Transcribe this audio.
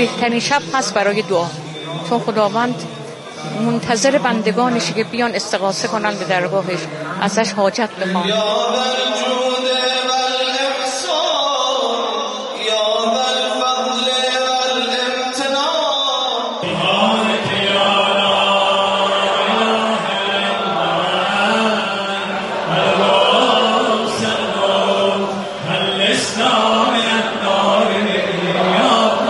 بهترین شب هست برای دعا، چون خداوند منتظر بندگانشه که بیان استغاثه کنن به درگاهش، ازش حاجت بخوان.